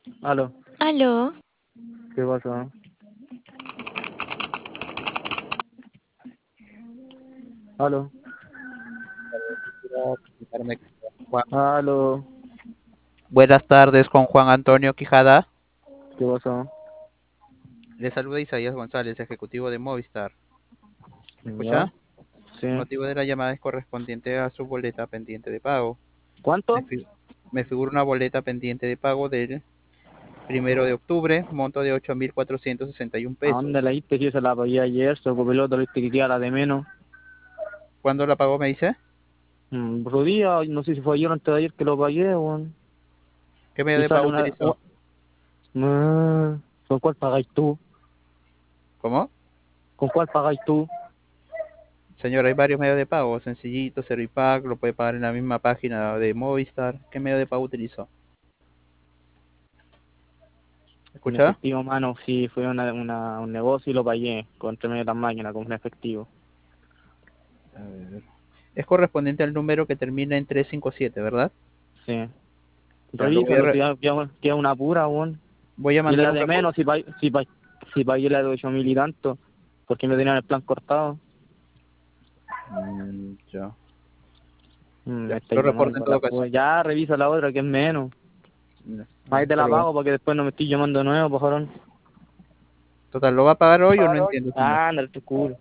Aló, Aló, ¿qué pasó? Aló, Quiero comunicarme con Juan. aló, Buenas tardes con Juan Antonio Quijada. ¿qué pasó? Le saluda Isaías González, ejecutivo de Movistar. ¿Me ¿Ya? escucha? Sí. El motivo de la llamada es correspondiente a su boleta pendiente de pago. Me, ¿Cuánto? fi- me figura una boleta pendiente de pago del 1 de octubre, monto de 8.461 ¿A dónde la pesos. diste? Si yo se la pagué ayer, se copiloto, le diste que queda la de menos. ¿Cuándo la pagó, me dice? Otro día, no sé si fue ayer o antes de ayer que lo pagué, weón. ¿Qué medio Y de sale pago una... utilizó? ¿Con cuál pagáis tú? ¿Cómo? ¿Con cuál pagáis tú? Señor, hay varios medios de pago, sencillito, Servipack, lo puede pagar en la misma página de Movistar. ¿Qué medio de pago utilizó? En ¿Escucha? efectivo, mano, sí, fue un negocio y lo pagué con medio de las máquinas, con un efectivo. A ver. Es correspondiente al número que termina en 357, ¿verdad? Sí. Ya, lo Revísalo, si queda una pura, weón. voy a Y mandar la un de reporte. menos, si pagué la de 8.000 y tanto, porque me tenían el plan cortado. Ya, Me ya. Lo estáis reporto en llamando todo la caso. ya revisa la otra que es menos. Ya, Ahí te hasta la luego. pago porque después no me estoy llamando de nuevo, pajarón. Total, ¿lo va a pagar hoy o no entiendo, señor? Ándale, tu culo.